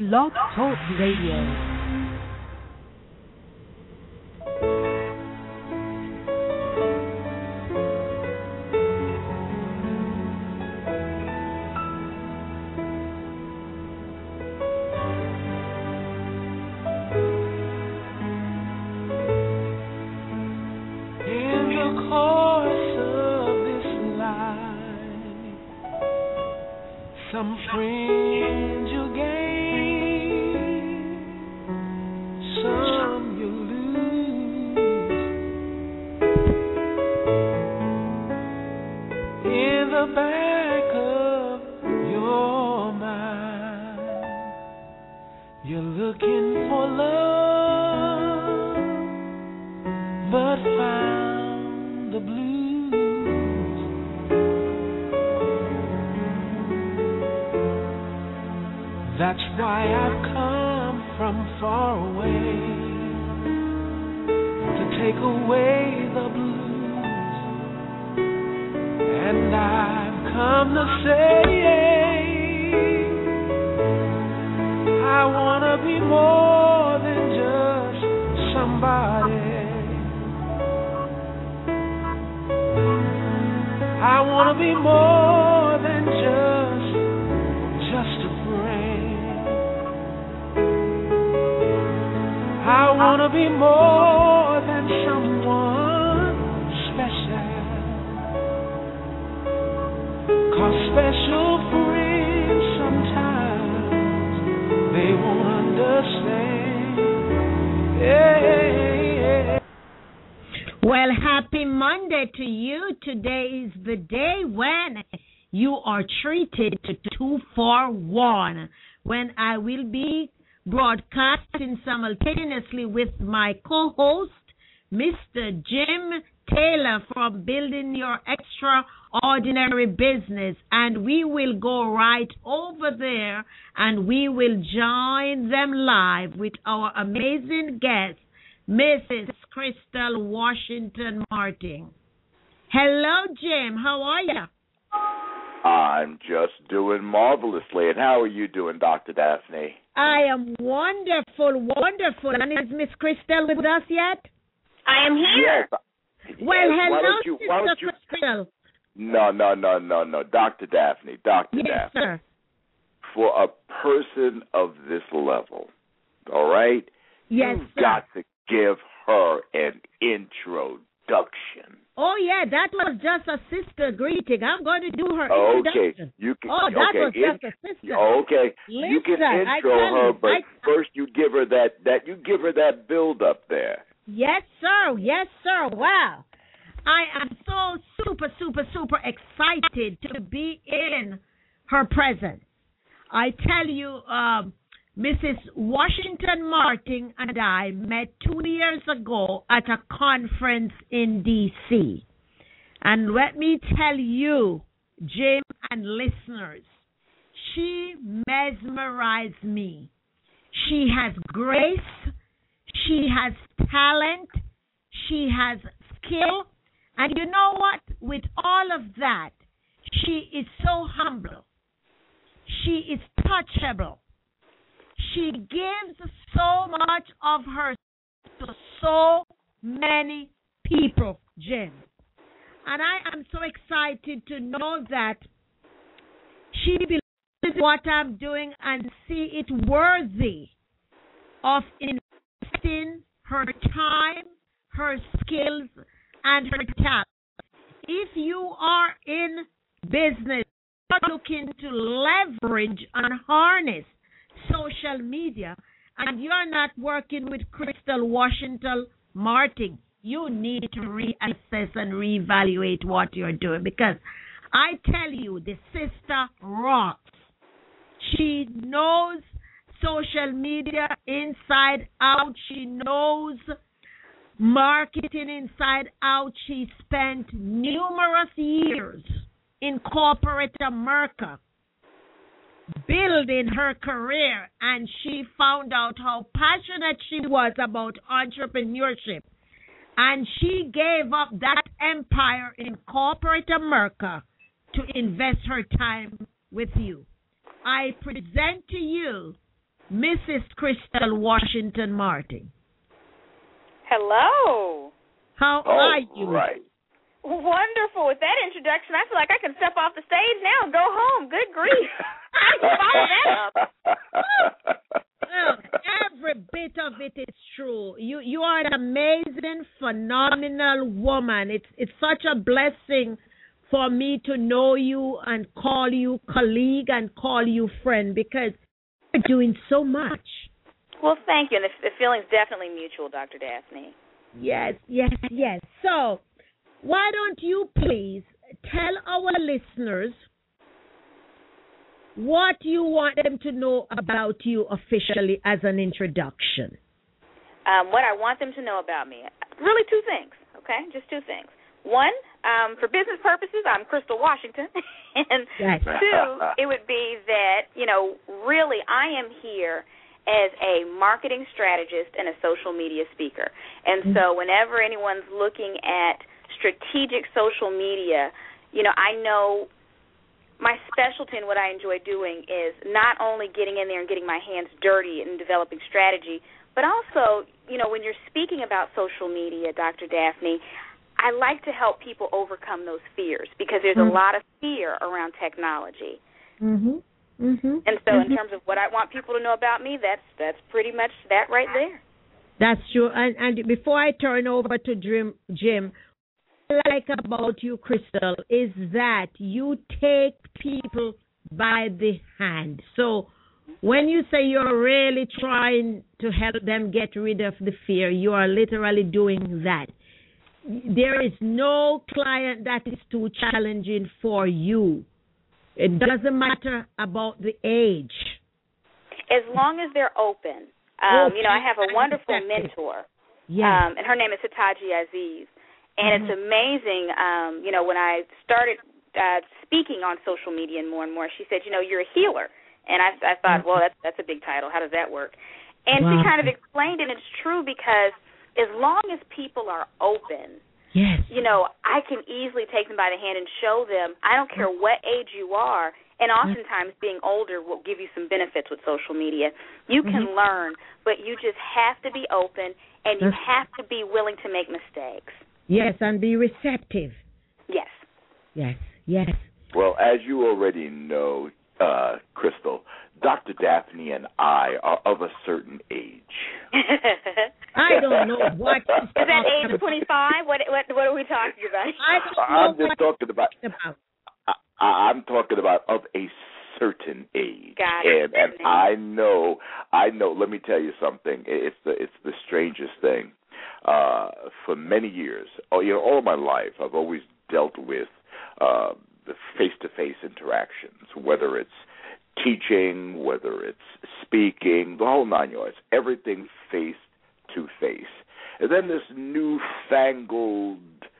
Blog Talk Radio. Well, happy Monday to you. Today is the day when you are treated to 2-for-1, when I will be broadcasting simultaneously with my co-host, Mr. Jim Taylor from Building Your Extraordinary Business. And we will go right over there and we will join them live with our amazing guest, Mrs. Crystal Washington Martin. Hello, Jim. How are you? I'm just doing marvelously. And how are you doing, Dr. Daphne? I am wonderful, wonderful. And is Miss Crystal with us yet? I am here. Yes. Well, hello, Sister Crystal. No. Dr. Daphne. Yes, Daphne. sir. For a person of this level, all right? Yes, You've sir. got to give her an introduction. Oh, yeah, that was just a sister greeting. I'm going to do her introduction. Okay, you can. That was just a sister. Okay, Listen, you can intro her, but first you give her that build up there. Yes, sir. Yes, sir. Wow. I am so super excited to be in her presence. I tell you, Mrs. Washington Martin and I met 2 years ago at a conference in D.C. And let me tell you, Jim and listeners, she mesmerized me. She has grace, she has talent, she has skill, and you know what? With all of that, she is so humble. She is touchable. She gives so much of her to so many people, Jim. And I am so excited to know that she believes in what I'm doing and see it worthy of investing her time, her skills, and her talent. If you are in business, looking to leverage and harness social media, and you're not working with Crystal Washington Martin, you need to reassess and reevaluate what you're doing, because I tell you, the sister rocks. She knows social media inside out. She knows marketing inside out. She spent numerous years in corporate America building her career, and she found out how passionate she was about entrepreneurship, and she gave up that empire in corporate America to invest her time with you. I present to you Mrs. Crystal Washington Martin. Hello. How are you? Right. Wonderful. With that introduction, I feel like I can step off the stage now and go home. Good grief. I can follow that up. Well, every bit of it is true. You are an amazing, phenomenal woman. It's such a blessing for me to know you and call you colleague and call you friend, because you're doing so much. Well, thank you. And the feeling's definitely mutual, Dr. Daphne. Yes. So, why don't you please tell our listeners what you want them to know about you officially as an introduction? What I want them to know about me, really two things, okay? Just two things. One, for business purposes, I'm Crystal Washington. And yes. Two, it would be that, really I am here as a marketing strategist and a social media speaker. And so whenever anyone's looking at strategic social media, I know my specialty and what I enjoy doing is not only getting in there and getting my hands dirty and developing strategy, but also, when you're speaking about social media, Dr. Daphne, I like to help people overcome those fears, because there's a lot of fear around technology. And so in terms of what I want people to know about me, that's pretty much that right there. That's true. And before I turn over to Jim, what I like about you, Crystal, is that you take people by the hand. So when you say you're really trying to help them get rid of the fear, you are literally doing that. There is no client that is too challenging for you. It doesn't matter about the age. As long as they're open. I have a wonderful mentor, and her name is Hitaji Aziz. And it's amazing, when I started speaking on social media and more, she said, you're a healer. And I thought, well, that's a big title. How does that work? And she kind of explained it, and it's true, because as long as people are open, I can easily take them by the hand and show them, I don't care what age you are, and oftentimes being older will give you some benefits with social media. You can learn, but you just have to be open, and you have to be willing to make mistakes. Yes, and be receptive. Yes. Well, as you already know, Crystal, Dr. Daphne and I are of a certain age. I don't know what. Is that age 25? What are we talking about? I'm just talking about. I'm talking about of a certain age. Got it. And I know. Let me tell you something. It's the strangest thing. For many years, all my life, I've always dealt with the face-to-face interactions, whether it's teaching, whether it's speaking, the whole nine yards, everything face-to-face. And then this newfangled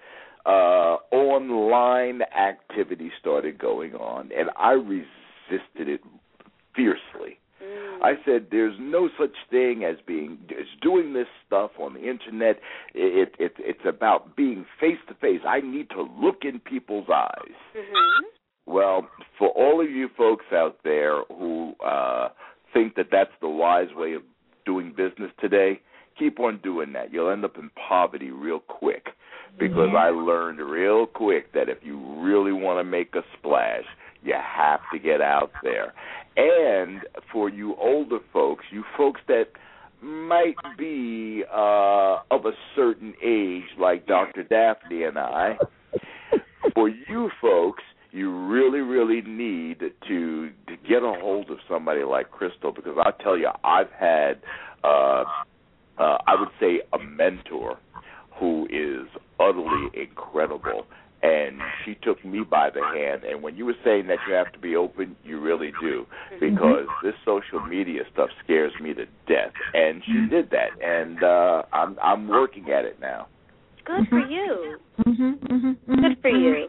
online activity started going on, and I resisted it fiercely. I said, there's no such thing as doing this stuff on the internet. It's about being face-to-face. I need to look in people's eyes. Well, for all of you folks out there who think that that's the wise way of doing business today, keep on doing that. You'll end up in poverty real quick, because I learned real quick that if you really want to make a splash, you have to get out there. And for you older folks, you folks that might be of a certain age, like Dr. Daphne and I, for you folks, you really, really need to get a hold of somebody like Crystal, because I'll tell you, I've had, I would say, a mentor who is utterly incredible. And she took me by the hand. And when you were saying that you have to be open, you really do, because this social media stuff scares me to death. And she did that, and I'm working at it now. Good for you. Good for you.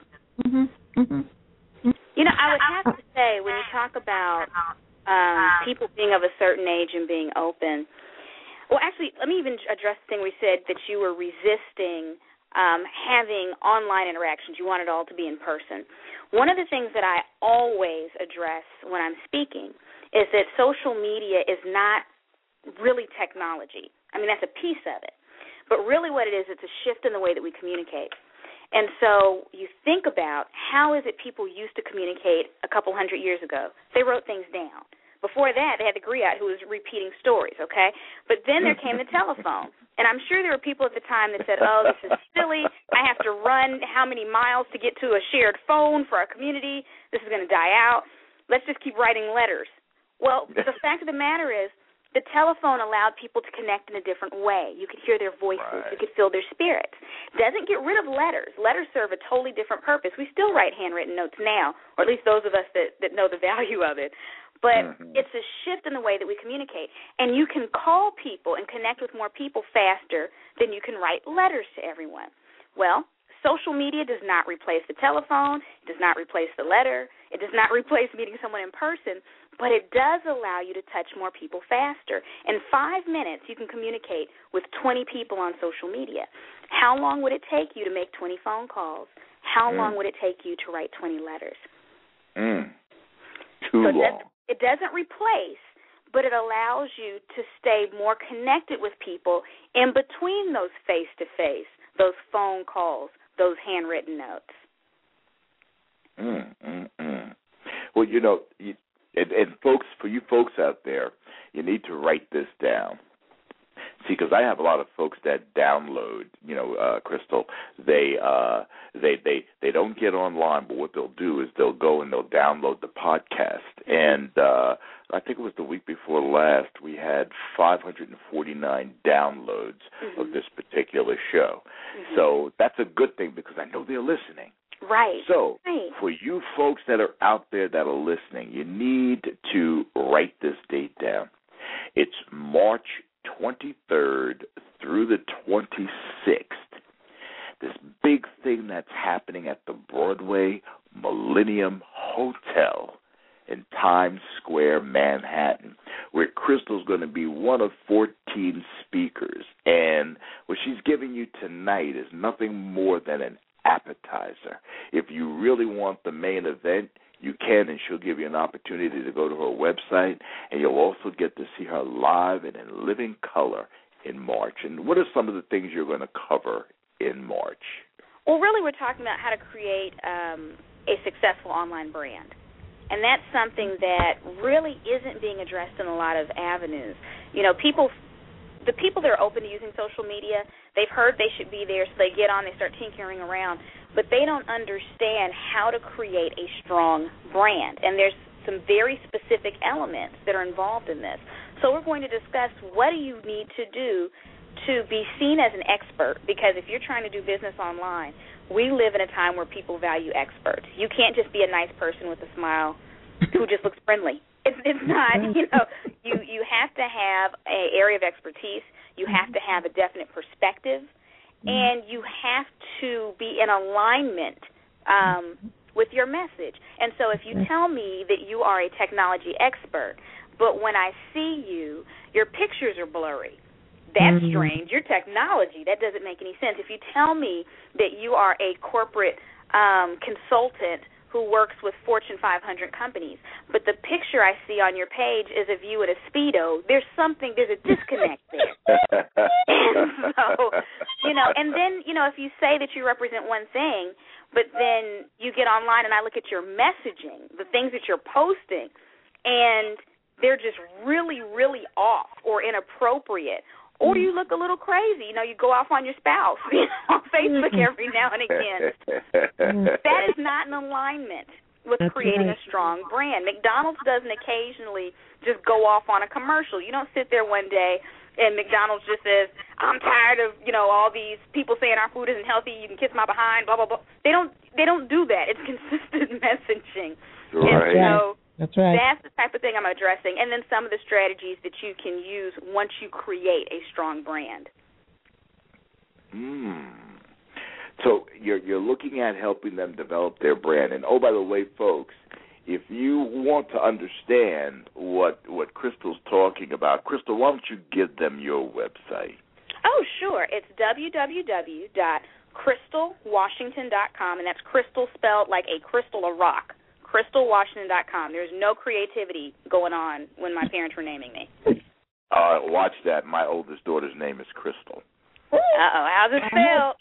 I would have to say, when you talk about people being of a certain age and being open, well, actually, let me even address the thing we said, that you were resisting having online interactions. You want it all to be in person. One of the things that I always address when I'm speaking is that social media is not really technology. I mean, that's a piece of it. But really what it is, it's a shift in the way that we communicate. And so you think about how is it people used to communicate a couple hundred years ago. They wrote things down. Before that, they had the griot who was repeating stories, okay? But then there came the telephone. And I'm sure there were people at the time that said, oh, this is silly. I have to run how many miles to get to a shared phone for our community. This is going to die out. Let's just keep writing letters. Well, the fact of the matter is the telephone allowed people to connect in a different way. You could hear their voices. Right. You could feel their spirits. Doesn't get rid of letters. Letters serve a totally different purpose. We still write handwritten notes now, or at least those of us that know the value of it. But it's a shift in the way that we communicate. And you can call people and connect with more people faster than you can write letters to everyone. Well, social media does not replace the telephone. It does not replace the letter. It does not replace meeting someone in person. But it does allow you to touch more people faster. In 5 minutes, you can communicate with 20 people on social media. How long would it take you to make 20 phone calls? How long would it take you to write 20 letters? Too long. It doesn't replace, but it allows you to stay more connected with people in between those face-to-face, those phone calls, those handwritten notes. Well, you know, and folks, for you folks out there, you need to write this down. See, because I have a lot of folks that download, Crystal. They don't get online, but what they'll do is they'll go and they'll download the podcast. And I think it was the week before last, we had 549 downloads of this particular show. So that's a good thing because I know they're listening. Right. So for you folks that are out there that are listening, you need to write this date down. It's March 23rd through the 26th. This big thing that's happening at the Broadway Millennium Hotel in Times Square, Manhattan, where Crystal's going to be one of 14 speakers. And what she's giving you tonight is nothing more than an appetizer. If you really want the main event, you can, and she'll give you an opportunity to go to her website, and you'll also get to see her live and in living color in March. And what are some of the things you're going to cover in March? Well, really we're talking about how to create a successful online brand. And that's something that really isn't being addressed in a lot of avenues. You know, the people that are open to using social media, they've heard they should be there, so they get on, they start tinkering around, but they don't understand how to create a strong brand. And there's some very specific elements that are involved in this. So we're going to discuss what do you need to do to be seen as an expert, because if you're trying to do business online, we live in a time where people value experts. You can't just be a nice person with a smile who just looks friendly. It's not, you have to have an area of expertise. You have to have a definite perspective, and you have to be in alignment with your message. And so if you tell me that you are a technology expert, but when I see you, your pictures are blurry, that's strange. Your technology, that doesn't make any sense. If you tell me that you are a corporate consultant who works with Fortune 500 companies, but the picture I see on your page is of you at a Speedo, there's a disconnect there. And so, and then, if you say that you represent one thing, but then you get online and I look at your messaging, the things that you're posting, and they're just really, really off or inappropriate, or you look a little crazy. You go off on your spouse on Facebook every now and again. That is not in alignment with creating a strong brand. McDonald's doesn't occasionally just go off on a commercial. You don't sit there one day and McDonald's just says, I'm tired of, all these people saying our food isn't healthy, you can kiss my behind, blah, blah, blah. They don't do that. It's consistent messaging. Right. And so that's right. That's the type of thing I'm addressing, and then some of the strategies that you can use once you create a strong brand. So you're looking at helping them develop their brand. And, oh, by the way, folks, if you want to understand what Crystal's talking about, Crystal, why don't you give them your website? Oh, sure. It's www.crystalwashington.com, and that's crystal spelled like a crystal, a rock. crystalwashington.com. There's no creativity going on when my parents were naming me. Watch that. My oldest daughter's name is Crystal. Uh-oh. How's it spelled?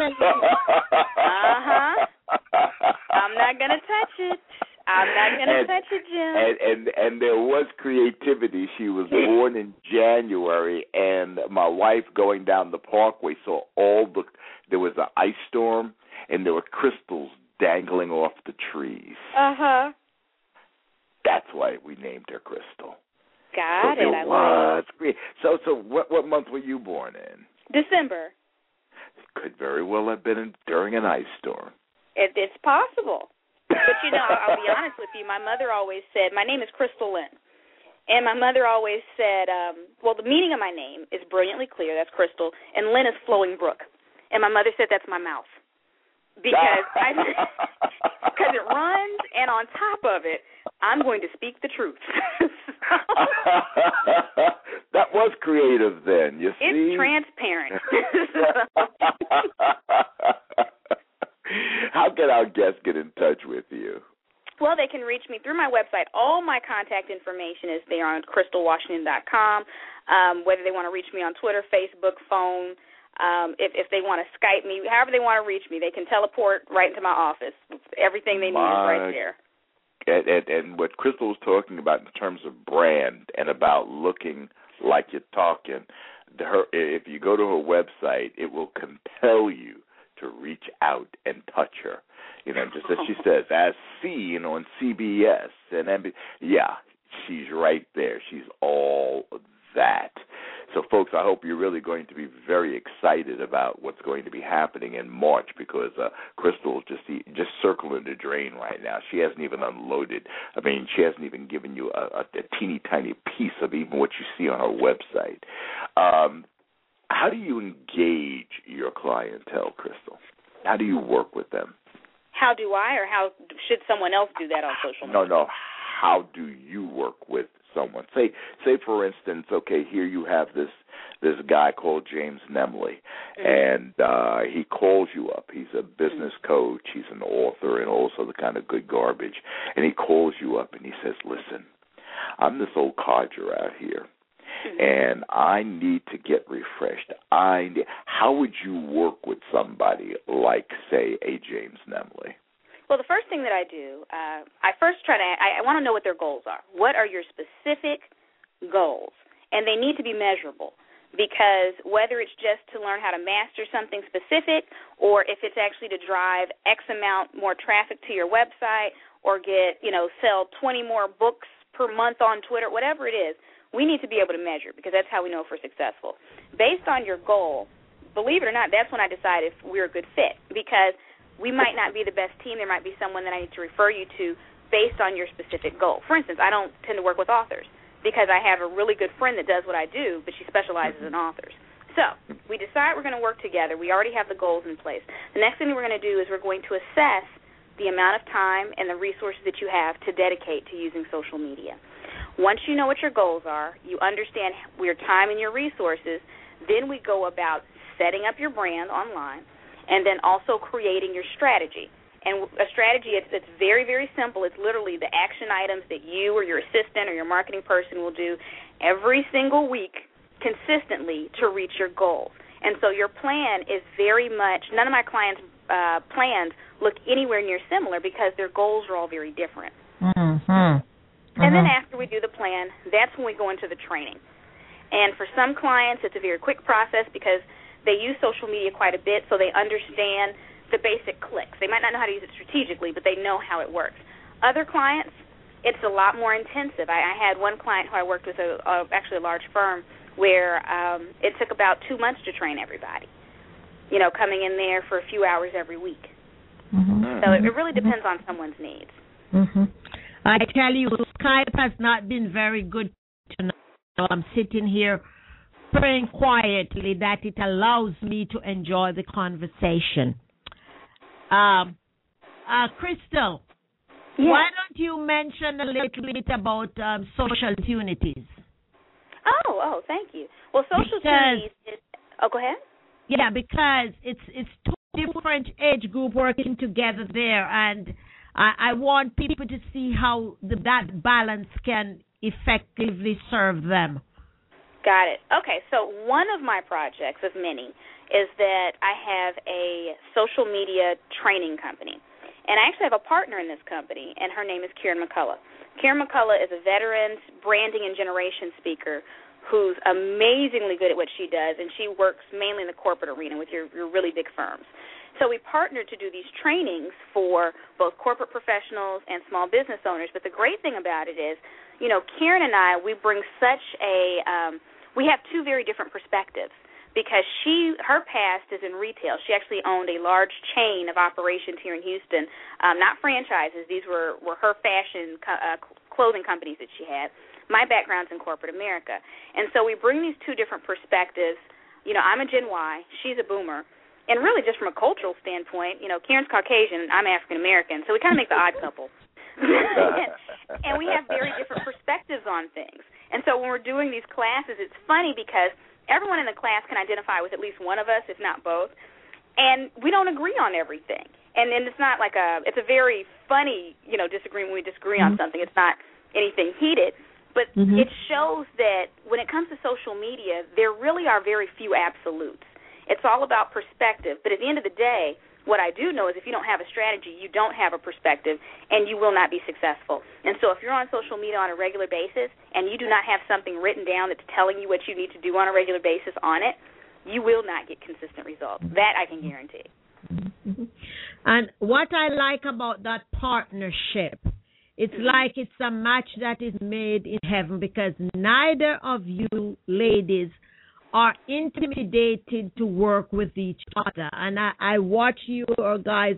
Uh-huh. I'm not going to touch it. I'm not going to touch it, Jim. And there was creativity. She was born in January, and my wife going down the parkway saw there was an ice storm, and there were crystals dangling off the trees. Uh-huh. That's why we named her Crystal. Got it. I love it. So what month were you born in? December. It could very well have been during an ice storm. It's possible. But, I'll be honest with you. My mother always said, my name is Crystal Lynn. And my mother always said, the meaning of my name is brilliantly clear. That's Crystal. And Lynn is flowing brook. And my mother said that's my mouth. Because it runs, and on top of it, I'm going to speak the truth. That was creative then, you see? It's transparent. How can our guests get in touch with you? Well, they can reach me through my website. All my contact information is there on crystalwashington.com. Whether they want to reach me on Twitter, Facebook, phone, if they want to Skype me, however they want to reach me, they can teleport right into my office. Everything they need is right there. And what Crystal was talking about in terms of brand and about looking like you're talking, if you go to her website, it will compel you to reach out and touch her. Just as she says, as seen on CBS and NBC. Yeah, she's right there. She's all that. So, folks, I hope you're really going to be very excited about what's going to be happening in March, because Crystal's just circling the drain right now. She hasn't even unloaded. She hasn't even given you a teeny tiny piece of even what you see on her website. How do you engage your clientele, Crystal? How do you work with them? How do I, or how should someone else do that on social media? No. How do you work with someone? Say for instance, okay, here you have this guy called James Nemley, and he calls you up. He's a business coach. He's an author and also the kind of good garbage. And he calls you up and he says, listen, I'm this old codger out here, and I need to get refreshed. How would you work with somebody like, say, a James Nemley? Well, the first thing that I do, I want to know what their goals are. What are your specific goals? And they need to be measurable, because whether it's just to learn how to master something specific, or if it's actually to drive X amount more traffic to your website, or sell 20 more books per month on Twitter, whatever it is, we need to be able to measure, because that's how we know if we're successful. Based on your goal, believe it or not, that's when I decide if we're a good fit, because we might not be the best team. There might be someone that I need to refer you to based on your specific goal. For instance, I don't tend to work with authors because I have a really good friend that does what I do, but she specializes in authors. So we decide we're going to work together. We already have the goals in place. The next thing we're going to do is we're going to assess the amount of time and the resources that you have to dedicate to using social media. Once you know what your goals are, you understand your time and your resources, then we go about setting up your brand online, and then also creating your strategy. And a strategy, it's very, very simple. It's literally the action items that you or your assistant or your marketing person will do every single week consistently to reach your goal. And so your plan is very much, none of my clients' plans look anywhere near similar, because their goals are all very different. And then after we do the plan, that's when we go into the training. And for some clients, it's a very quick process, because they use social media quite a bit, so they understand the basic clicks. They might not know how to use it strategically, but they know how it works. Other clients, it's a lot more intensive. I had one client who I worked with, actually a large firm, where it took about 2 months to train everybody, coming in there for a few hours every week. So it really depends on someone's needs. I tell you, Skype has not been very good tonight. I'm sitting here praying quietly that it allows me to enjoy the conversation. Crystal, why don't you mention a little bit about social opportunities? Oh, thank you. Well, social opportunities is... Oh, go ahead. Yeah, because it's two different age group working together there, and I want people to see how that balance can effectively serve them. Got it. Okay, so one of my projects of many is that I have a social media training company. And I actually have a partner in this company, and her name is Karen McCullough. Karen McCullough is a veteran branding and generation speaker who's amazingly good at what she does, and she works mainly in the corporate arena with your really big firms. So we partnered to do these trainings for both corporate professionals and small business owners. But the great thing about it is, you know, Karen and I, we bring such we have two very different perspectives, because her past is in retail. She actually owned a large chain of operations here in Houston, not franchises. These were her fashion clothing companies that she had. My background's in corporate America. And so we bring these two different perspectives. You know, I'm a Gen Y, she's a boomer. And really just from a cultural standpoint, you know, Karen's Caucasian, I'm African American, so we kind of make the odd couple. And we have very different perspectives on things. And so when we're doing these classes, it's funny because everyone in the class can identify with at least one of us, if not both, and we don't agree on everything. And then it's not like it's a very funny, you know, disagreement when we disagree on something. It's not anything heated. But it shows that when it comes to social media, there really are very few absolutes. It's all about perspective. But at the end of the day, what I do know is if you don't have a strategy, you don't have a perspective, and you will not be successful. And so if you're on social media on a regular basis and you do not have something written down that's telling you what you need to do on a regular basis on it, you will not get consistent results. That I can guarantee. And what I like about that partnership, it's like it's a match that is made in heaven, because neither of you ladies are intimidated to work with each other. And I watch you guys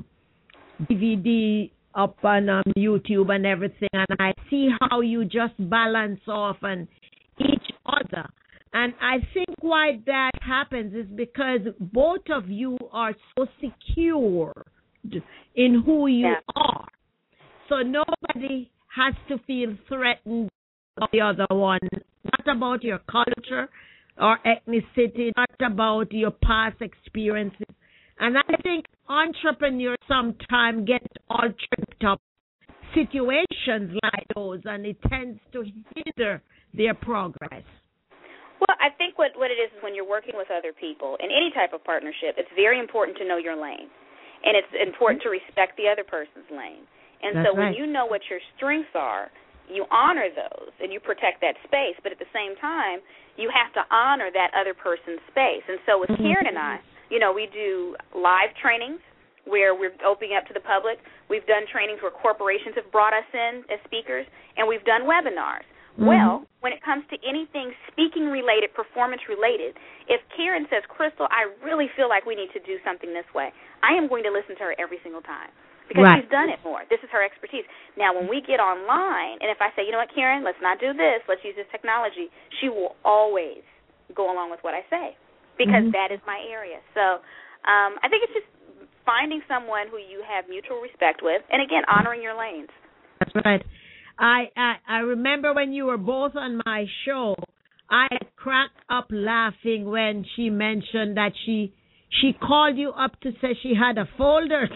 DVD up on YouTube and everything, and I see how you just balance off on each other. And I think why that happens is because both of you are so secure in who you are. So nobody has to feel threatened by the other one. Not about your culture or ethnicity, not about your past experiences. And I think entrepreneurs sometimes get all tripped up situations like those, and it tends to hinder their progress. Well, I think what it is when you're working with other people in any type of partnership, it's very important to know your lane, and it's important to respect the other person's lane. And so when you know what your strengths are, you honor those and you protect that space, but at the same time, you have to honor that other person's space. And so with Karen and I, you know, we do live trainings where we're opening up to the public. We've done trainings where corporations have brought us in as speakers, and we've done webinars. Well, when it comes to anything speaking-related, performance-related, if Karen says, Crystal, I really feel like we need to do something this way, I am going to listen to her every single time. Because she's done it more. This is her expertise. Now, when we get online, and if I say, you know what, Karen, let's not do this, let's use this technology, she will always go along with what I say, because that is my area. So I think it's just finding someone who you have mutual respect with, and, again, honoring your lanes. That's right. I remember when you were both on my show, I cracked up laughing when she mentioned that she called you up to say she had a folder.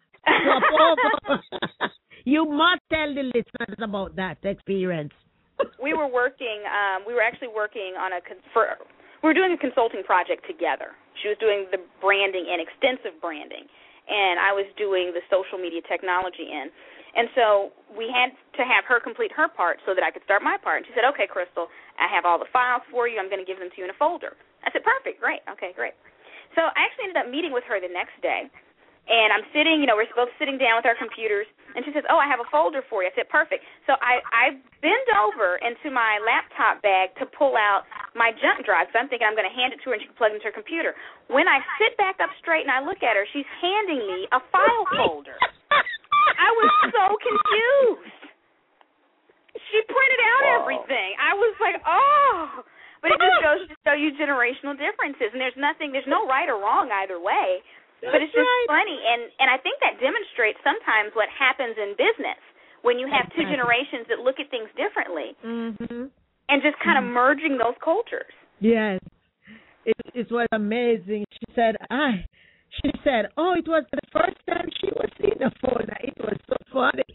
You must tell the listeners about that experience. We were actually working on we were doing a consulting project together. She was doing the branding and extensive branding, and I was doing the social media technology in. And so we had to have her complete her part so that I could start my part. And she said, okay, Crystal, I have all the files for you. I'm going to give them to you in a folder. I said, perfect, great, okay, great. So I actually ended up meeting with her the next day. And I'm sitting, we're both sitting down with our computers, and she says, oh, I have a folder for you. I said, perfect. So I bend over into my laptop bag to pull out my junk drive, so I'm thinking I'm going to hand it to her and she can plug it into her computer. When I sit back up straight and I look at her, she's handing me a file folder. I was so confused. She printed out everything. I was like, oh. But it just goes to show you generational differences, and there's no right or wrong either way. But it's just funny, and I think that demonstrates sometimes what happens in business when you have two generations that look at things differently and just kind of merging those cultures. Yes. It was amazing. She said, She said, "Oh, it was the first time she was seeing the phone. It was so funny."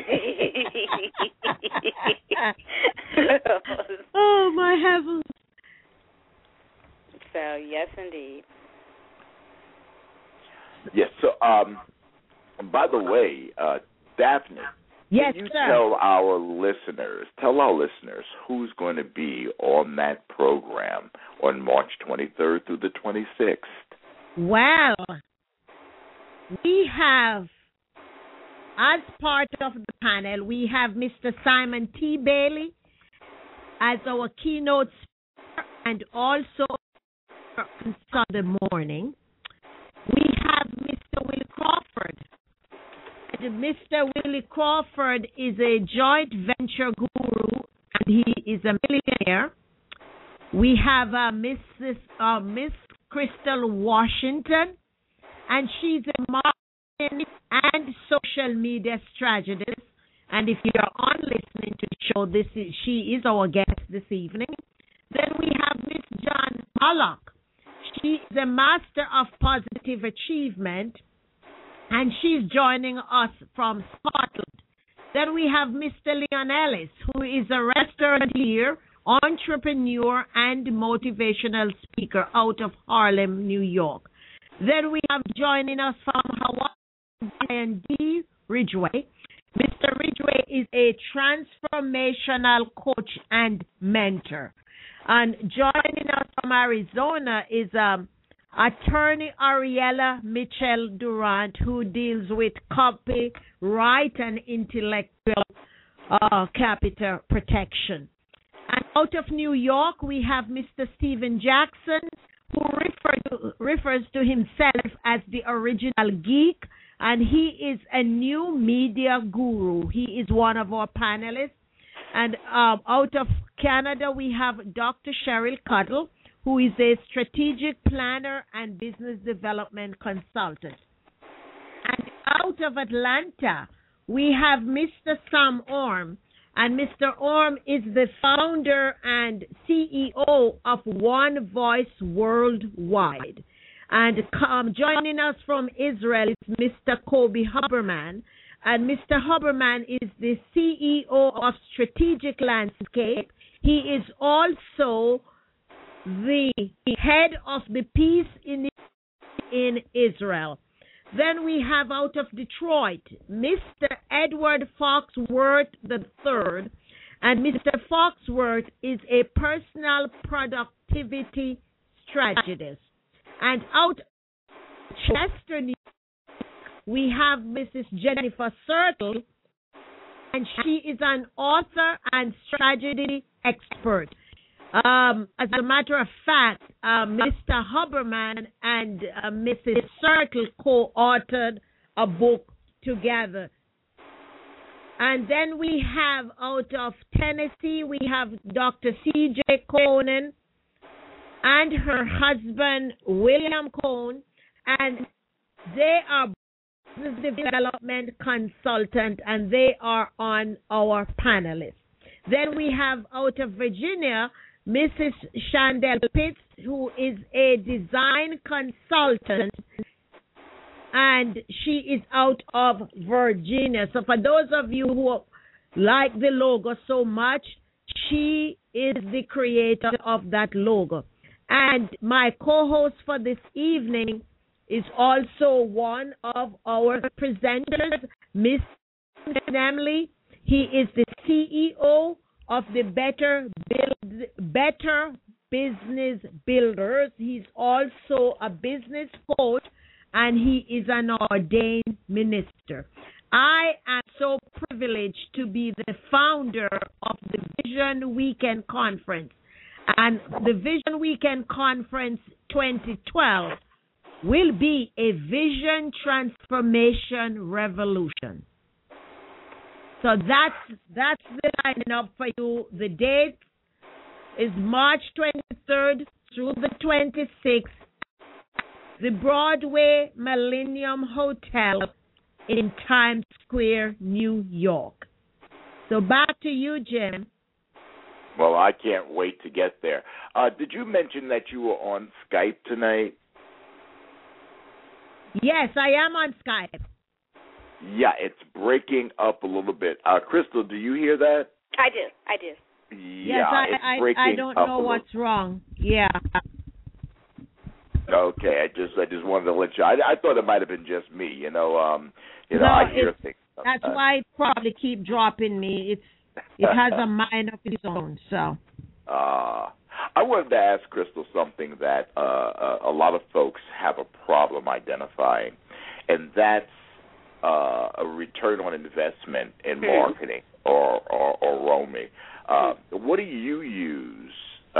Oh my heavens! So yes, indeed. Yes. So, by the way, Daphne, yes, can you sir. tell our listeners who's going to be on that program on March 23rd through the 26th? Well, we have, as part of the panel, we have Mr. Simon T. Bailey as our keynote speaker and also on Sunday morning. We have Mr. Willie Crawford. And Mr. Willie Crawford is a joint venture guru, and he is a millionaire. We have Miss Crystal Washington, and she's a marketing and social media strategist. And if you are on listening to the show, she is our guest this evening. Then we have Miss John Mallock. She is a Master of Positive Achievement, and she's joining us from Scotland. Then we have Mr. Leon Ellis, who is a restaurateur, entrepreneur, and motivational speaker out of Harlem, New York. Then we have joining us from Hawaii, Brian D. Ridgway. Mr. Ridgway is a transformational coach and mentor. And joining us from Arizona is attorney Ariella Mitchell Durant, who deals with copyright and intellectual capital protection. And out of New York, we have Mr. Stephen Jackson, who refers to himself as the original geek, and he is a new media guru. He is one of our panelists. And out of Canada, we have Dr. Cheryl Cuddle, who is a strategic planner and business development consultant. And out of Atlanta, we have Mr. Sam Orm. And Mr. Orm is the founder and CEO of One Voice Worldwide. And joining us from Israel is Mr. Kobe Huberman. And Mr. Huberman is the CEO of Strategic Landscape. He is also the head of the Peace in Israel. Then we have out of Detroit, Mr. Edward Foxworth III. And Mr. Foxworth is a personal productivity strategist. And out of Chester, New York, we have Mrs. Jennifer Circle, and she is an author and strategy expert. As a matter of fact, Mr. Huberman and Mrs. Circle co-authored a book together. And then we have out of Tennessee, we have Dr. C.J. Conan and her husband, William Cohn, and they are business development consultant, and they are on our panelists. Then we have out of Virginia, Mrs. Chandel Pitts, who is a design consultant, and she is out of Virginia. So for those of you who like the logo so much, she is the creator of that logo. And my co-host for this evening is also one of our presenters, Mr. Namely. He is the CEO of the Better Business Builders. He's also a business coach, and he is an ordained minister. I am so privileged to be the founder of the Vision Weekend Conference. And the Vision Weekend Conference 2012 will be a vision transformation revolution. So that's the lining up for you. The date is March 23rd through the 26th, the Broadway Millennium Hotel in Times Square, New York. So back to you, Jim. Well, I can't wait to get there. Did you mention that you were on Skype tonight? Yes, I am on Skype. Yeah, it's breaking up a little bit. Crystal, do you hear that? I do. Yeah, yes, it's breaking I don't know what's wrong. Yeah. Okay, I just wanted to let you. I thought it might have been just me. No, I hear things. That's why it probably keep dropping me. It has a mind of its own. So. I wanted to ask Crystal something that a lot of folks have a problem identifying, and that's a return on investment in marketing or roaming. What do you use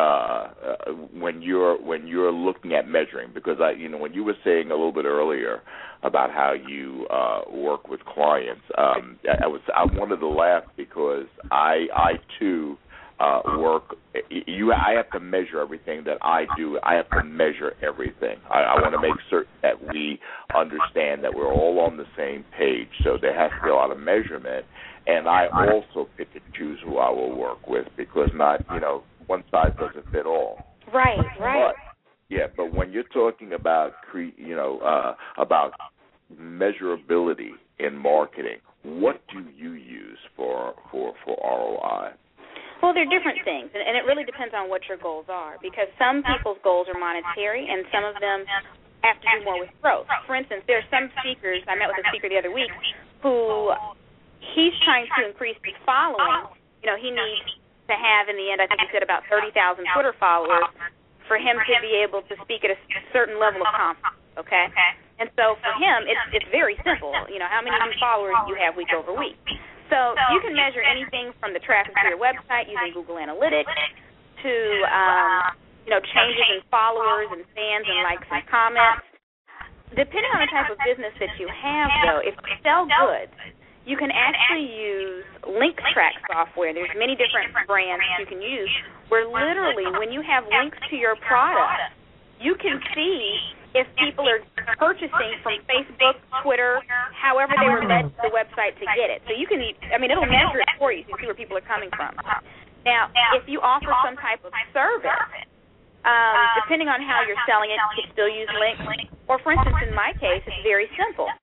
when you're looking at measuring? Because when you were saying a little bit earlier about how you work with clients, I wanted to laugh because I too work. I have to measure everything that I do. I have to measure everything. I want to make certain that we understand that we're all on the same page. So there has to be a lot of measurement. And I also pick and choose who I will work with because not one size doesn't fit all. Right. But when you're talking about about measurability in marketing, what do you use for ROI? Well, they're different things, and it really depends on what your goals are, because some people's goals are monetary, and some of them have to do more with growth. For instance, there are some speakers, I met with a speaker the other week, who he's trying to increase his following. He needs to have, in the end, I think he said about 30,000 Twitter followers for him to be able to speak at a certain level of confidence, okay? And so for him, it's very simple. How many new followers you have week over week. So you can measure anything from the traffic to your website using Google Analytics to, changes in followers and fans and likes and comments. Depending on the type of business that you have, though, if you sell goods, you can actually use link track software. There's many different brands you can use where literally when you have links to your product, you can see if people are purchasing from Facebook, Twitter, however they were led to the website to get it. So you can, it'll measure it for you to see where people are coming from. Now, if you offer some type of service, depending on how you're selling it, you can still use links. Or, for instance, in my case, it's very simple.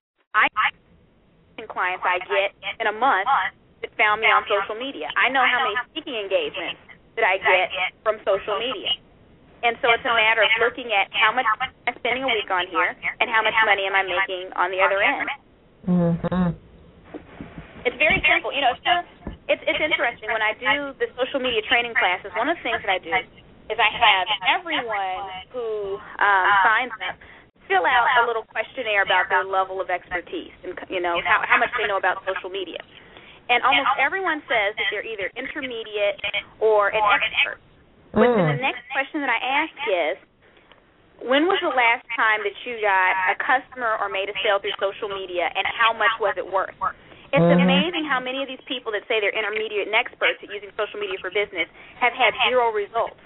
Clients I get in a month that found me on social media. I know how many speaking engagements that I get from social media. And so it's a matter of looking at how much I'm spending a week on here and how much money am I making on the other end. Mm-hmm. It's very simple. It's interesting. When I do the social media training classes, one of the things that I do is I have everyone who signs up fill out a little questionnaire about their level of expertise and, how much they know about social media. And almost everyone says that they're either intermediate or an expert. But then the next question that I ask is, when was the last time that you got a customer or made a sale through social media, and how much was it worth? It's amazing how many of these people that say they're intermediate and experts at using social media for business have had zero results.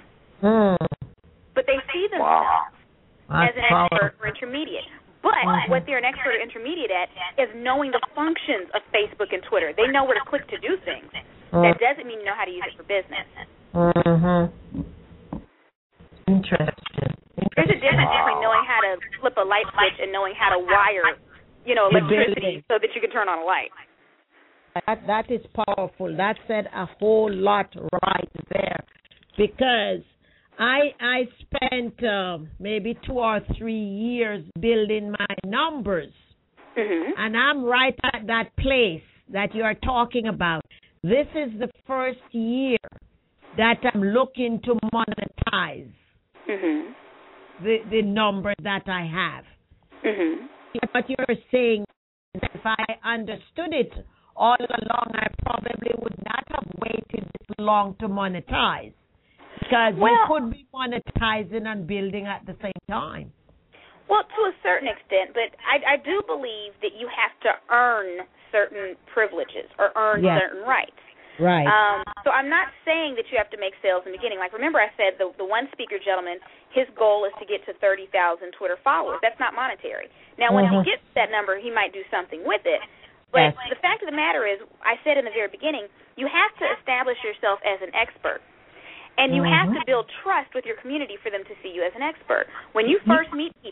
But they see themselves as an expert or intermediate. But what they're an expert or intermediate at is knowing the functions of Facebook and Twitter. They know where to click to do things. That doesn't mean you know how to use it for business. Interesting. There's a difference between knowing how to flip a light switch and knowing how to wire, electricity so that you can turn on a light. That is powerful. That said a whole lot right there, because I spent maybe 2 or 3 years building my numbers, and I'm right at that place that you are talking about. This is the first year that I'm looking to monetize the number that I have. But you're saying that if I understood it all along, I probably would not have waited this long to monetize, because you could be monetizing and building at the same time. Well, to a certain extent, but I do believe that you have to earn certain privileges or earn certain rights. Right. So I'm not saying that you have to make sales in the beginning. Like, remember I said the one speaker gentleman, his goal is to get to 30,000 Twitter followers. That's not monetary. Now, once he gets that number, he might do something with it. But the fact of the matter is, I said in the very beginning, you have to establish yourself as an expert. And you have to build trust with your community for them to see you as an expert. When you first meet people,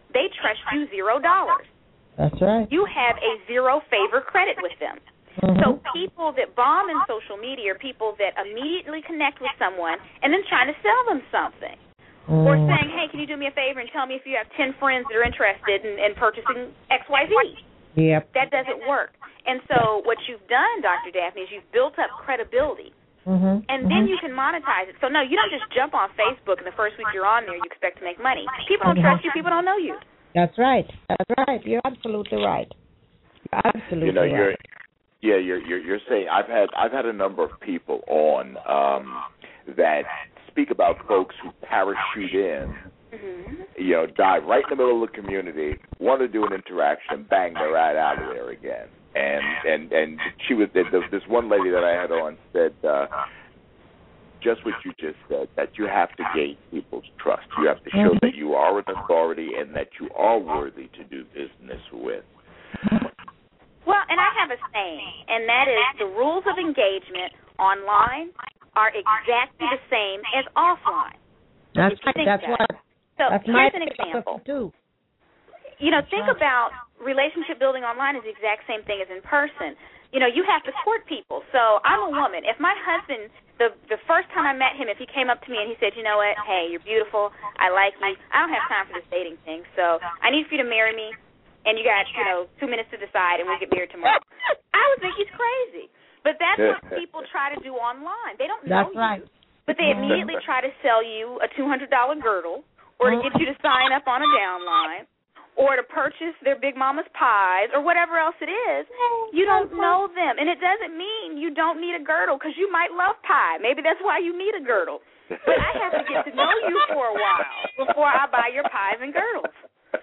they trust you $0. That's right. You have a 0 favor credit with them. So people that bomb in social media are people that immediately connect with someone and then trying to sell them something. Or saying, hey, can you do me a favor and tell me if you have 10 friends that are interested in purchasing XYZ? Yep. That doesn't work. And so what you've done, Dr. Daphne, is you've built up credibility. And then you can monetize it. So, no, you don't just jump on Facebook and the first week you're on there you expect to make money. People don't trust you. People don't know you. That's right. That's right. You're absolutely right. You're absolutely right. You're saying I've had a number of people on that speak about folks who parachute in, dive right in the middle of the community, want to do an interaction, bang, they're right out of there again. And she was this one lady that I had on said just what you just said, that you have to gain people's trust. You have to show that you are an authority and that you are worthy to do business with. Well, and I have a saying, and that is the rules of engagement online are exactly the same as offline. That's right. That's what. So that's here's an example. Too. Think about relationship building online is the exact same thing as in person. You have to court people. So I'm a woman. If my husband, the first time I met him, if he came up to me and he said, you know what, hey, you're beautiful, I like you, I don't have time for this dating thing, so I need for you to marry me, and you got, 2 minutes to decide, and we'll get married tomorrow. I would think he's crazy. But that's what people try to do online. They don't know you, but they immediately try to sell you a $200 girdle or to get you to sign up on a downline or to purchase their Big Mama's pies or whatever else it is. You don't know them. And it doesn't mean you don't need a girdle because you might love pie. Maybe that's why you need a girdle. But I have to get to know you for a while before I buy your pies and girdles.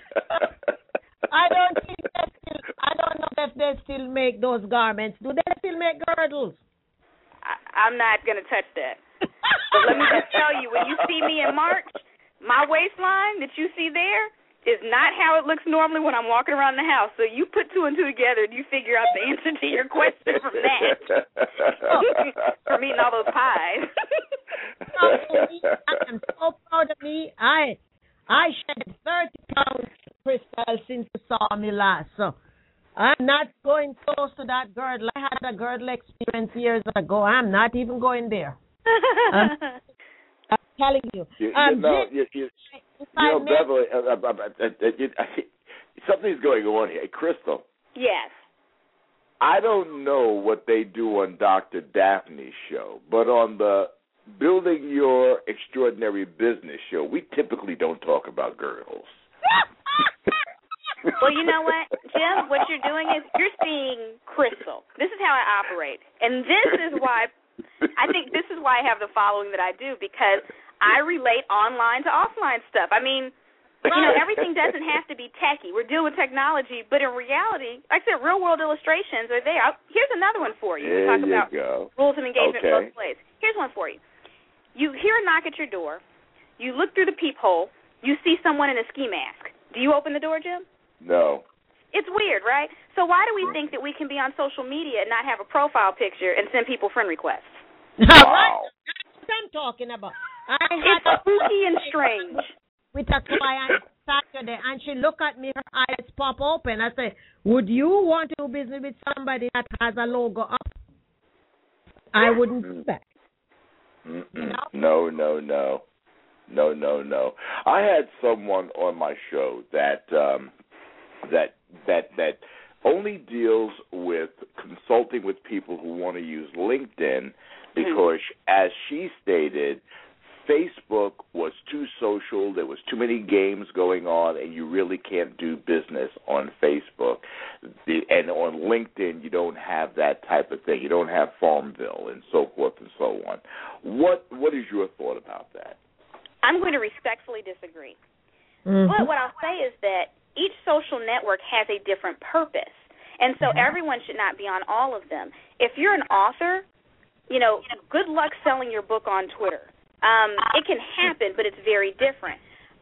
I don't know if they still make those garments. Do they still make girdles? I'm not going to touch that. But let me just tell you, when you see me in March, my waistline that you see there is not how it looks normally when I'm walking around the house. So you put 2 and 2 together and you figure out the answer to your question from that. From eating all those pies. I am so proud of me. I shed 30 pounds, Crystal, since you saw me last. So I'm not going close to that girdle. I had a girdle experience years ago. I'm not even going there. I'm telling you. Beverly, something's going on here. Crystal. Yes. I don't know what they do on Dr. Daphne's show, but on the Building Your Extraordinary Business show, we typically don't talk about girdles. Well, you know what, Jim? What you're doing is you're seeing Crystal. This is how I operate. And this is why I have the following that I do, because I relate online to offline stuff. I mean, everything doesn't have to be techie. We're dealing with technology, but in reality, like I said, real-world illustrations are there. Here's another one for you. There we talk about rules of engagement both ways. Here's one for you. You hear a knock at your door. You look through the peephole. You see someone in a ski mask. Do you open the door, Jim? No. It's weird, right? So why do we think that we can be on social media and not have a profile picture and send people friend requests? Wow. That's what I'm talking about. It's spooky and strange. With a client Saturday, and she looked at me, her eyes pop open. I said, would you want to do business with somebody that has a logo up? I wouldn't do that. No. I had someone on my show that only deals with consulting with people who want to use LinkedIn because, as she stated, Facebook was too social, there was too many games going on, and you really can't do business on Facebook. And on LinkedIn, you don't have that type of thing. You don't have Farmville and so forth and so on. What is your thought about that? I'm going to respectfully disagree. But what I'll say is that each social network has a different purpose, and so everyone should not be on all of them. If you're an author, good luck selling your book on Twitter. It can happen, but it's very different.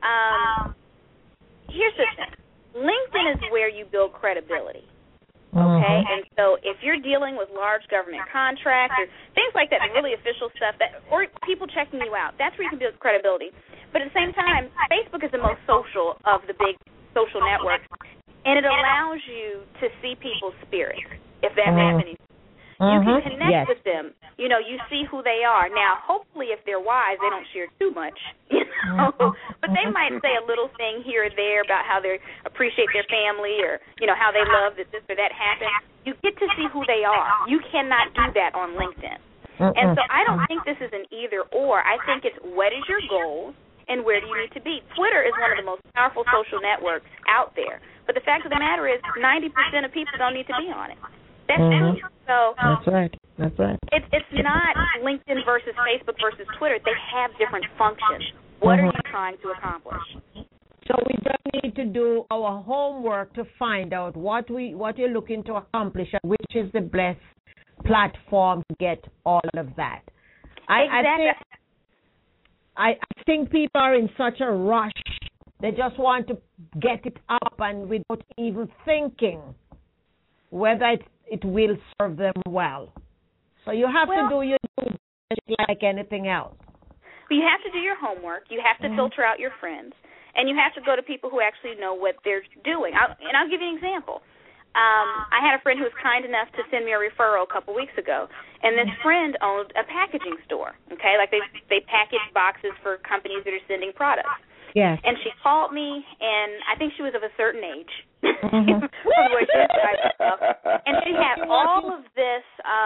Here's the thing. LinkedIn is where you build credibility, okay? And so if you're dealing with large government contracts or things like that, really official stuff, or people checking you out, that's where you can build credibility. But at the same time, Facebook is the most social of the big social networks, and it allows you to see people's spirits, if that makes any sense. You can connect with them. You know, you see who they are. Now, hopefully, if they're wise, they don't share too much, you know. But they might say a little thing here or there about how they appreciate their family or, you know, how they love that this or that happened. You get to see who they are. You cannot do that on LinkedIn. And so I don't think this is an either or. I think it's what is your goal and where do you need to be. Twitter is one of the most powerful social networks out there. But the fact of the matter is 90% of people don't need to be on it. That's true. So that's right. That's right. It's not LinkedIn versus Facebook versus Twitter. They have different functions. What are you trying to accomplish? So we just need to do our homework to find out what you're looking to accomplish and which is the best platform to get all of that. Exactly. I think people are in such a rush. They just want to get it up and without even thinking whether it will serve them well. So you have to do your due diligence like anything else. You have to do your homework. You have to filter out your friends. And you have to go to people who actually know what they're doing. I'll give you an example. I had a friend who was kind enough to send me a referral a couple weeks ago. And this friend owned a packaging store, okay? Like they package boxes for companies that are sending products. Yes. And she called me, and I think she was of a certain age. From the way she described herself. And she had all of this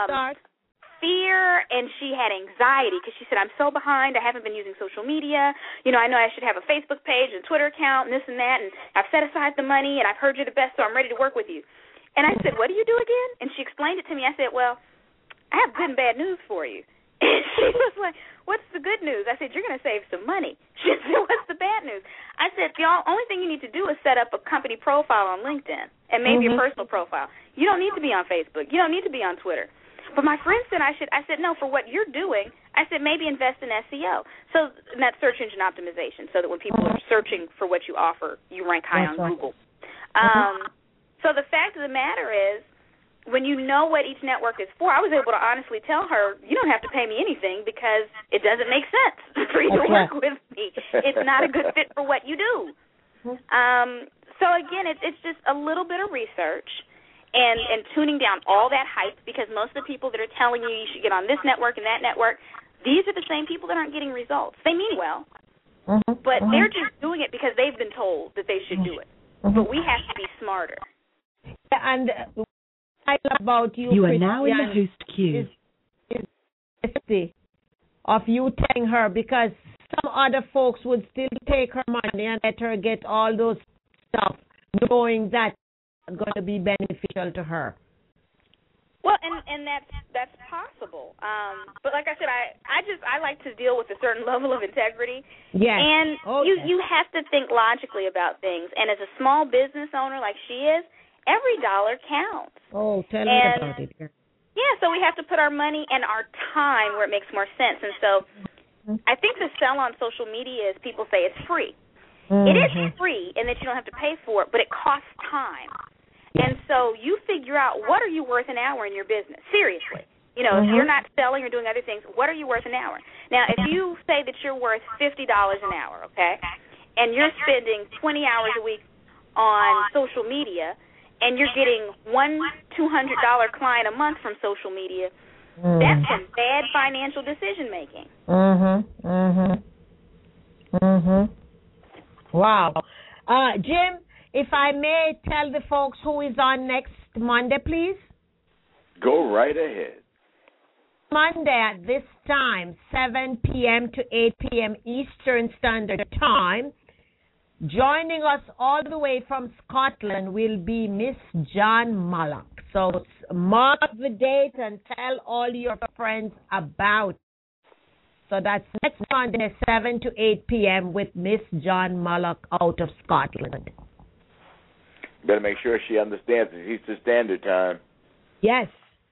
fear, and she had anxiety because she said, I'm so behind. I haven't been using social media. You know I should have a Facebook page and Twitter account and this and that, and I've set aside the money, and I've heard you're the best, so I'm ready to work with you. And I said, what do you do again? And she explained it to me. I said, well, I have good and bad news for you. And she was like, what's the good news? I said, you're going to save some money. She said, what's the bad news? I said, the only thing you need to do is set up a company profile on LinkedIn and maybe a personal profile. You don't need to be on Facebook. You don't need to be on Twitter. But my friend said I said, no, for what you're doing, I said maybe invest in SEO. So that's search engine optimization, so that when people are searching for what you offer, you rank high on Google. So the fact of the matter is, when you know what each network is for, I was able to honestly tell her, you don't have to pay me anything because it doesn't make sense for you to work with me. It's not a good fit for what you do. So, again, it's just a little bit of research and tuning down all that hype, because most of the people that are telling you should get on this network and that network, these are the same people that aren't getting results. They mean well, but they're just doing it because they've been told that they should do it. But we have to be smarter. And about you are now in the host queue. Is of you telling her, because some other folks would still take her money and let her get all those stuff, knowing that it's going to be beneficial to her. Well, and that's possible. But like I said, I like to deal with a certain level of integrity. Yes. And you have to think logically about things. And as a small business owner like she is, every dollar counts. Oh, tell me about it. Yeah, so we have to put our money and our time where it makes more sense. And so I think the sell on social media is people say it's free. It is free and that you don't have to pay for it, but it costs time. And so you figure out, what are you worth an hour in your business? Seriously. You know, if you're not selling or doing other things, what are you worth an hour? Now, if you say that you're worth $50 an hour, okay, and you're spending 20 hours a week on social media, and you're getting one $200 client a month from social media, that's some bad financial decision making. Wow. Jim, if I may tell the folks who is on next Monday, please. Go right ahead. Monday at this time, 7 p.m. to 8 p.m. Eastern Standard Time. Joining us all the way from Scotland will be Miss John Malloch. So mark the date and tell all your friends about it. So that's next Monday, 7 to 8 p.m. with Miss John Malloch out of Scotland. Better make sure she understands it's Eastern Standard Time. Yes.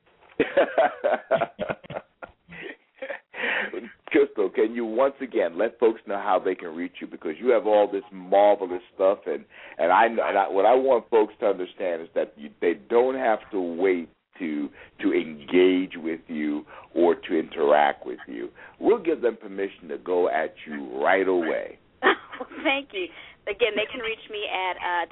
Crystal, can you once again let folks know how they can reach you, because you have all this marvelous stuff, and what I want folks to understand is that they don't have to wait to engage with you or to interact with you. We'll give them permission to go at you right away. Thank you. Again, they can reach me at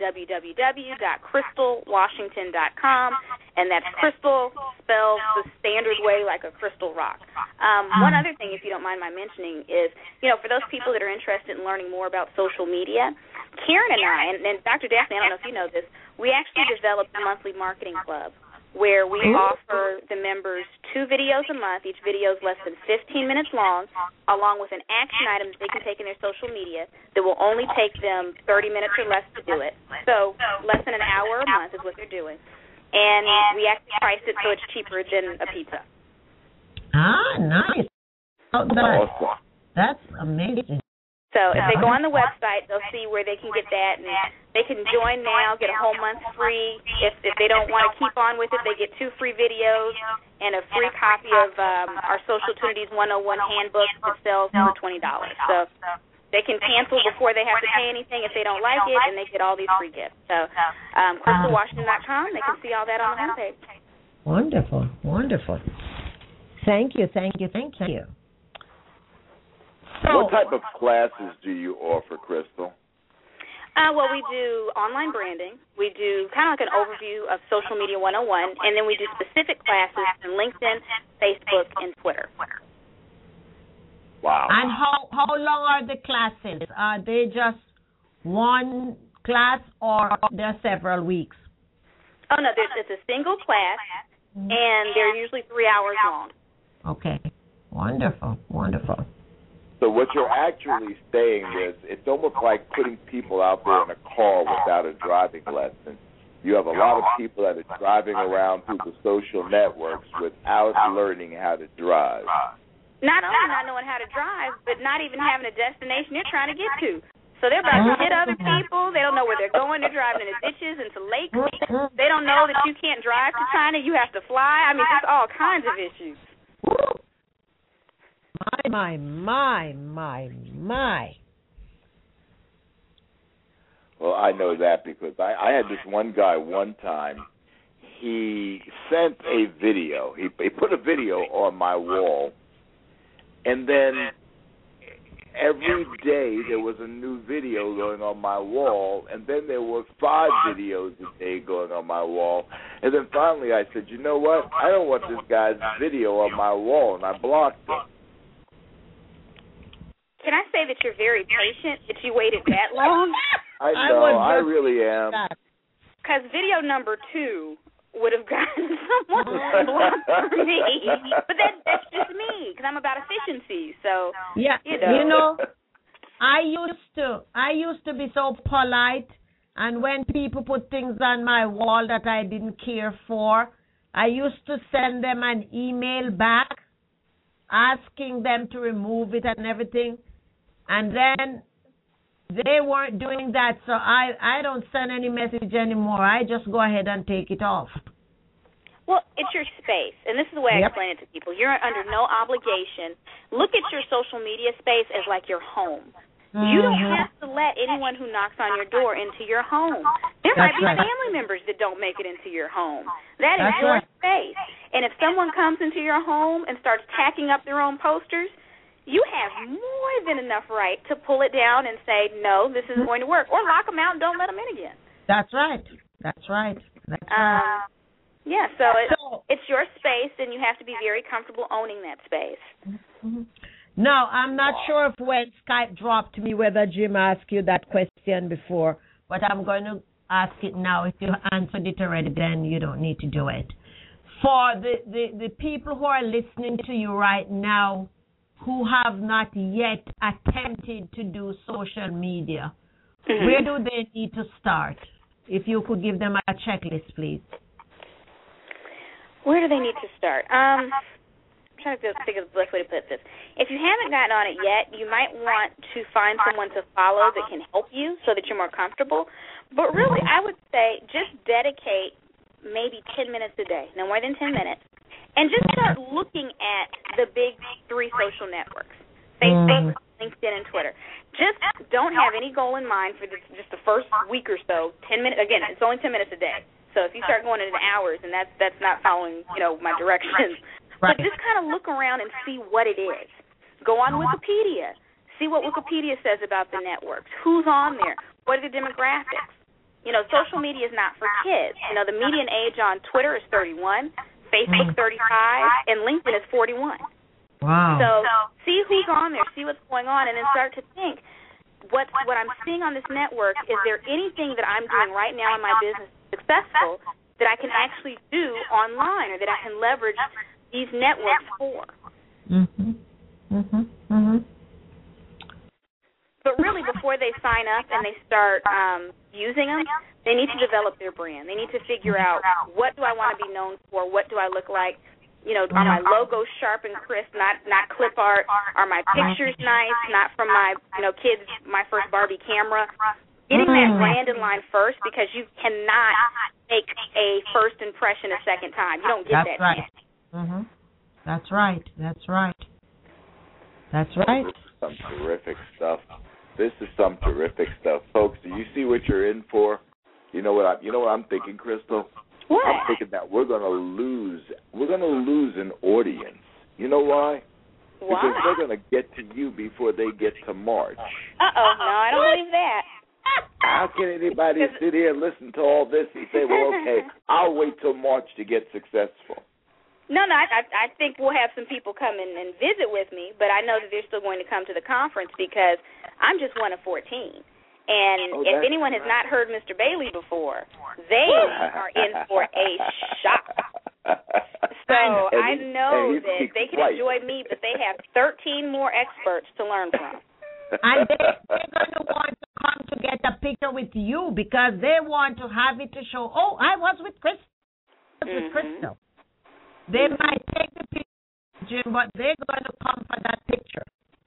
www.crystalwashington.com, and that's Crystal spelled the standard way, like a crystal rock. One other thing, if you don't mind my mentioning, is, for those people that are interested in learning more about social media, Karen and I, and Dr. Daphne, I don't know if you know this, we actually developed a monthly marketing club where we offer the members 2 videos a month. Each video is less than 15 minutes long, along with an action item that they can take in their social media that will only take them 30 minutes or less to do it. So less than an hour a month is what they're doing. And we actually priced it so it's cheaper than a pizza. Ah, nice. Oh, that's amazing. So if they go on the website, they'll see where they can get that, and they can join now, get a whole month free. If they don't want to keep on with it, they get 2 free videos and a free copy of our Social Tunities 101 handbook that sells for $20. So they can cancel before they have to pay anything if they don't like it, and they get all these free gifts. So crystalwashington.com, they can see all that on the homepage. Wonderful, wonderful. Thank you. What type of classes do you offer, Crystal? Well, we do online branding. We do kind of like an overview of Social Media 101, and then we do specific classes in LinkedIn, Facebook, and Twitter. Wow. And how long are the classes? Are they just one class, or there are several weeks? Oh, no, it's a single class, and they're usually 3 hours long. Okay. Wonderful. So what you're actually saying is it's almost like putting people out there in a car without a driving lesson. You have a lot of people that are driving around through the social networks without learning how to drive. Not only not knowing how to drive, but not even having a destination they're trying to get to. So they're about to hit other people. They don't know where they're going. They're driving into ditches, into lakes. They don't know that you can't drive to China. You have to fly. I mean, there's all kinds of issues. My. Well, I know that because I had this one guy one time. He sent a video. He put a video on my wall, and then every day there was a new video going on my wall, and then there were 5 videos a day going on my wall. And then finally I said, you know what? I don't want this guy's video on my wall, and I blocked him. Can I say that you're very patient, that you waited that long? I know, I really am. Because video number 2 would have gotten someone blocked for me. But that's just me, because I'm about efficiency. So, yeah, I used to be so polite, and when people put things on my wall that I didn't care for, I used to send them an email back asking them to remove it and everything. And then they weren't doing that, so I don't send any message anymore. I just go ahead and take it off. Well, it's your space, and this is the way I explain it to people. You're under no obligation. Look at your social media space as like your home. You don't have to let anyone who knocks on your door into your home. There might be family members that don't make it into your home. That is your space. And if someone comes into your home and starts tacking up their own posters, you have more than enough right to pull it down and say, no, this isn't going to work, or lock them out and don't let them in again. That's right. Yeah, so it's your space, and you have to be very comfortable owning that space. Now, I'm not sure if when Skype dropped me whether Jim asked you that question before, but I'm going to ask it now. If you answered it already, then you don't need to do it. For the people who are listening to you right now who have not yet attempted to do social media, where do they need to start? If you could give them a checklist, please. Where do they need to start? I'm trying to think of the best way to put this. If you haven't gotten on it yet, you might want to find someone to follow that can help you so that you're more comfortable. But really, I would say just dedicate maybe 10 minutes a day, no more than 10 minutes, and just start looking at the big 3 social networks, Facebook, LinkedIn, and Twitter. Just don't have any goal in mind for just the first week or so. 10 minutes. Again, it's only 10 minutes a day. So if you start going into hours, and that's not following, my directions. Right. But just kind of look around and see what it is. Go on Wikipedia. See what Wikipedia says about the networks. Who's on there? What are the demographics? You know, social media is not for kids. You know, the median age on Twitter is 31, Facebook 35, and LinkedIn is 41. Wow. So see who's on there, see what's going on, and then start to think, what I'm seeing on this network, is there anything that I'm doing right now in my business successful that I can actually do online or that I can leverage these networks for? But really, before they sign up and they start using them, they need to develop their brand. They need to figure out, what do I want to be known for? What do I look like? You know, are my logos sharp and crisp, not clip art? Are my pictures nice, not from my, kids, my first Barbie camera? Getting that brand in line first, because you cannot make a first impression a second time. You don't get that chance. That's right. That's right. Some terrific stuff. This is some terrific stuff, folks. Do you see what you're in for? You know what I'm thinking, Crystal? What? I'm thinking that we're gonna lose an audience. You know why? Why? Because they're gonna get to you before they get to March. No, I don't believe that. How can anybody sit here and listen to all this and say, well, okay, I'll wait till March to get successful? No, I think we'll have some people come in and visit with me, but I know that they're still going to come to the conference because I'm just one of 14. And if anyone has not heard Mr. Bailey before, they are in for a shock. So I know that they can enjoy me, but they have 13 more experts to learn from. And they're going to want to come to get a picture with you because they want to have it to show, I was with Crystal. They might take the picture, Jim, but they're going to come for that picture.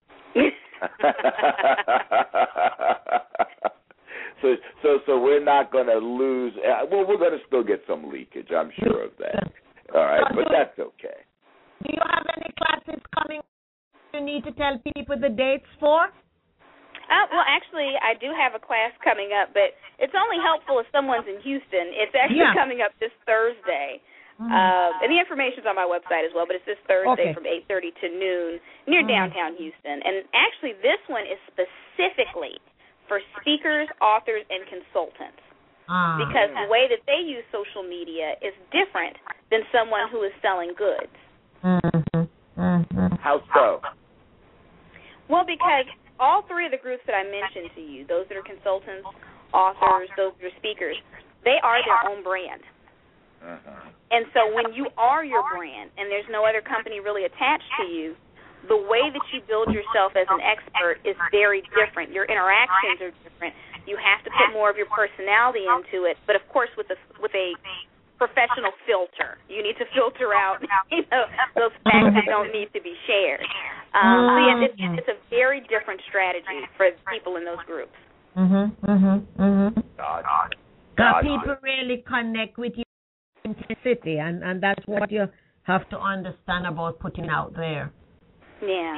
So we're not going to lose. Well, we're going to still get some leakage. I'm sure of that. All right, but that's okay. Do you have any classes coming you need to tell people the dates for? Well, actually, I do have a class coming up, but it's only helpful if someone's in Houston. It's actually coming up this Thursday. And the information's on my website as well, but it's this Thursday from 8:30 to noon near downtown Houston. And actually, this one is specifically for speakers, authors, and consultants because the way that they use social media is different than someone who is selling goods. How so? Well, because all three of the groups that I mentioned to you, those that are consultants, authors, those that are speakers, they are their own brand. And so when you are your brand and there's no other company really attached to you, the way that you build yourself as an expert is very different. Your interactions are different. You have to put more of your personality into it, but of course with a professional filter. You need to filter out those facts that don't need to be shared. It's a very different strategy for people in those groups. People really connect with you. City, and that's what you have to understand about putting out there. Yeah.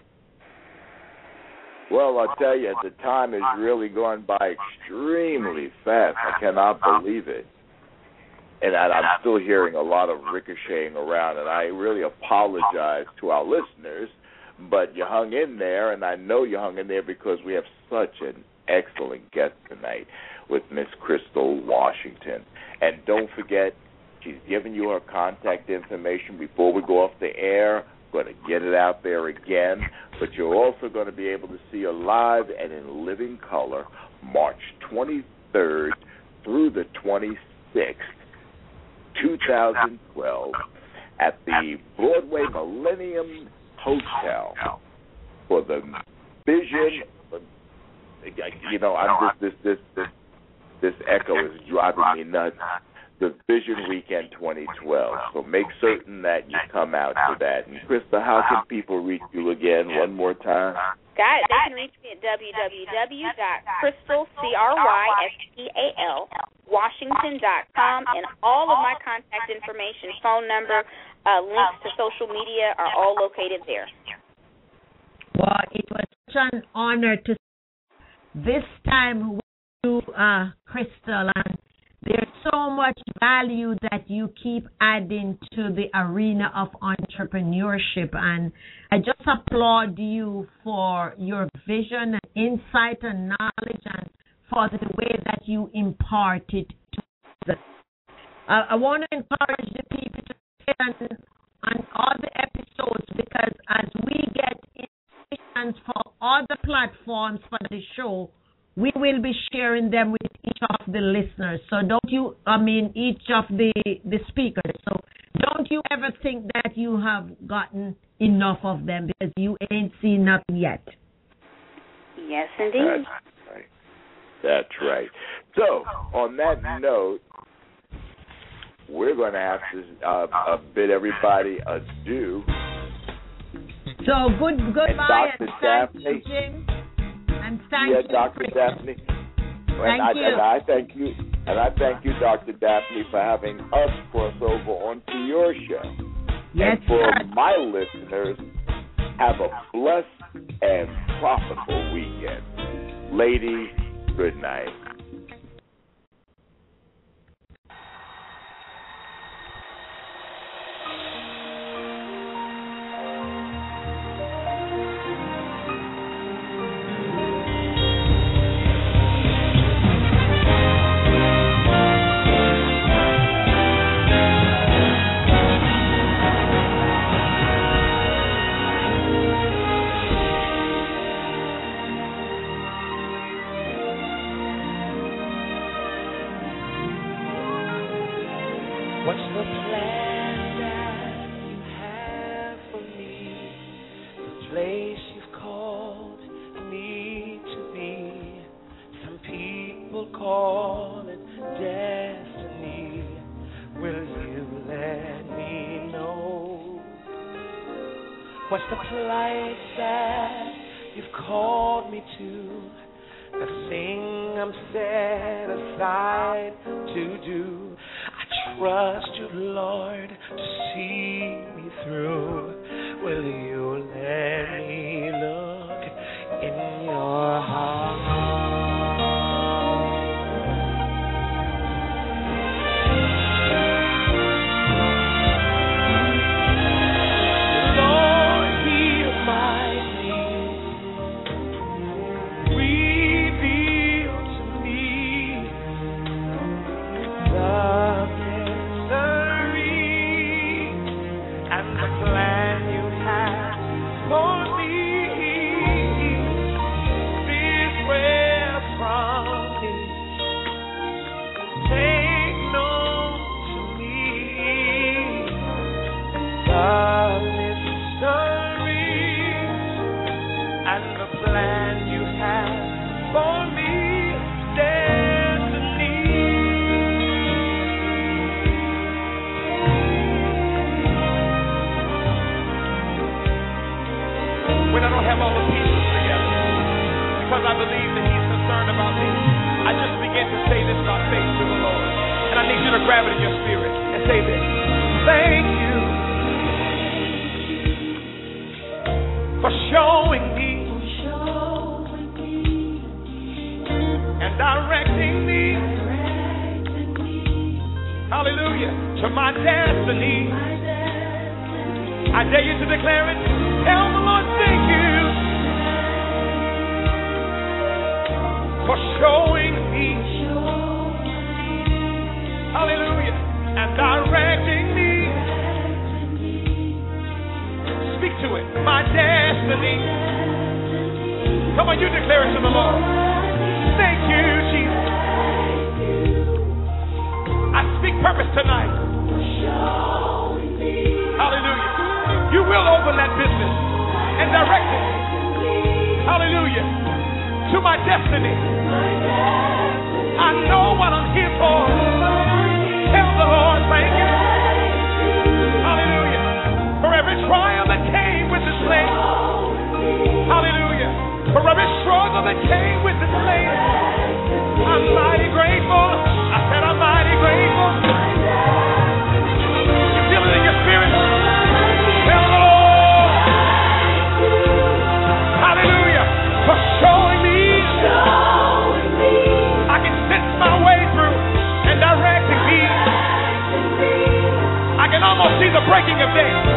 Well, I'll tell you, the time has really gone by extremely fast. I cannot believe it. And I'm still hearing a lot of ricocheting around, and I really apologize to our listeners, but you hung in there, and I know you hung in there because we have such an excellent guest tonight with Miss Crystal Washington. And don't forget, she's given you her contact information before we go off the air. Going to get it out there again. But you're also going to be able to see her live and in living color March 23rd through the 26th, 2012, at the Broadway Millennium Hotel for the Vision. This echo is driving me nuts. The Vision Weekend 2012. So make certain that you come out to that. And Krista, how can people reach you again one more time? Got it. They can reach me at www.crystal, CRYSTAL, Washington.com, and all of my contact information, phone number, links to social media are all located there. Well, it was such an honor to this time with you, Crystal, and There's so much value that you keep adding to the arena of entrepreneurship, and I just applaud you for your vision and insight and knowledge and for the way that you impart it to others. I want to encourage the people to stay on all the episodes, because as we get invitations for other platforms for the show, we will be sharing them with each of the listeners. So each of the speakers. So don't you ever think that you have gotten enough of them, because you ain't seen nothing yet. Yes, indeed. That's right. So, on that note, we're going to have to bid everybody adieu. So, goodbye, and thank you, Jim. And thank you, Dr. Daphne. Thank you. And I thank you. And I thank you, Dr. Daphne, for having us cross over onto your show. Yes, and for sir. my listeners, have a blessed and profitable weekend. Ladies, good night. What's the place that you've called me to? The thing I'm set aside to do. I trust you, Lord, to see me through. Will you let me look in your heart? Because I believe that he's concerned about me, I just begin to say this by faith to the Lord. And I need you to grab it in your spirit and say this. Thank you for showing me and directing me, hallelujah, to my destiny. I dare you to declare it. Tell the Lord, thank you for showing me, hallelujah, and directing me. Speak to it, my destiny. Come on, you declare it to the Lord. Thank you, Jesus. I speak purpose tonight. Hallelujah. You will open that business and direct it. Hallelujah. To my destiny. I know what I'm here for. Tell the Lord, thank you. Hallelujah. For every trial that came with this place. Hallelujah. For every struggle that came with this place. I'm mighty grateful. I said I'm mighty grateful. You feel it in your spirit? Tell the Lord. Hallelujah. For showing me. I can sense my way through and direct today.